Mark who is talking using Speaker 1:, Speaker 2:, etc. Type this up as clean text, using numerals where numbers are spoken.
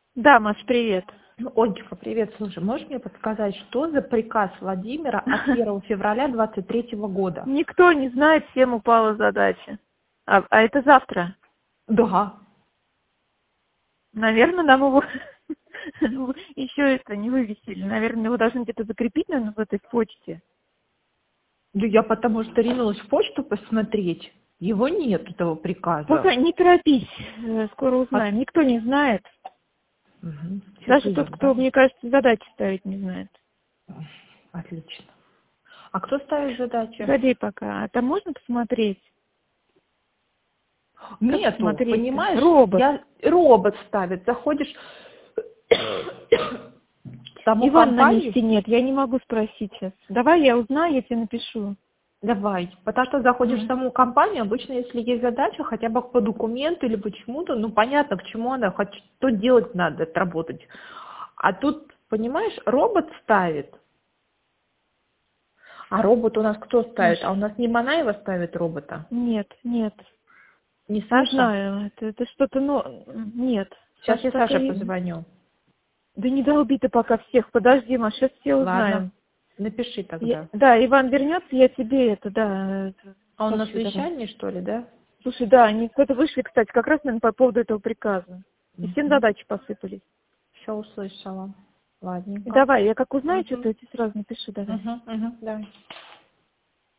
Speaker 1: Да, Маш, привет.
Speaker 2: Олечка, привет. Слушай, можешь мне подсказать, что за приказ Владимира от 1 февраля 2023 года?
Speaker 1: Никто не знает, всем упала задача. А это завтра.
Speaker 2: Да.
Speaker 1: Наверное, нам его еще это не вывесили. Наверное, его должны где-то закрепить, наверное, в этой почте.
Speaker 2: Да я потому что ринулась в почту посмотреть. Его нет, этого приказа.
Speaker 1: Пока не торопись, скоро
Speaker 2: А-
Speaker 1: узнаем. Никто не знает.
Speaker 2: Мгм.
Speaker 1: Даже
Speaker 2: Сюрпризом,
Speaker 1: тот, кто,
Speaker 2: да?
Speaker 1: мне кажется, задачи ставить не знает.
Speaker 2: Отлично. А кто ставит задачи?
Speaker 1: Погоди пока. А там можно посмотреть? Как
Speaker 2: Нету,
Speaker 1: посмотреть-то?
Speaker 2: понимаешь?
Speaker 1: Робот.
Speaker 2: Робот ставит. Заходишь в саму
Speaker 1: Иван на
Speaker 2: компанию.
Speaker 1: месте нет, я не могу спросить сейчас. Давай я узнаю, я тебе напишу.
Speaker 2: Давай. Потому что заходишь в
Speaker 1: Мгм.
Speaker 2: саму компанию, обычно, если есть задача, хотя бы по документу или почему-то, ну, понятно, к чему она, хоть что делать надо, отработать. А тут, понимаешь, робот ставит. А робот у нас кто
Speaker 1: Маш,
Speaker 2: ставит? А у нас не Манаева ставит робота,
Speaker 1: нет.
Speaker 2: не
Speaker 1: Не
Speaker 2: Саша.
Speaker 1: знаю, это что-то, но нет.
Speaker 2: Сейчас я
Speaker 1: Саша пока...
Speaker 2: Саше позвоню.
Speaker 1: Да не долби ты пока всех, подожди, Маш, сейчас все
Speaker 2: Ладно,
Speaker 1: узнаем.
Speaker 2: напиши тогда.
Speaker 1: Да, Иван вернется, я тебе это, да,
Speaker 2: А он на
Speaker 1: сообщу давай.
Speaker 2: совещании, что ли, да?
Speaker 1: Слушай, да, они куда-то вышли, кстати, как раз, наверное, по поводу этого приказа. И всем задачи посыпались.
Speaker 2: Все услышала. Ладненько.
Speaker 1: Давай, я как узнаю
Speaker 2: Угу.
Speaker 1: что-то, я тебе сразу напишу, давай.
Speaker 2: Угу, угу, давай.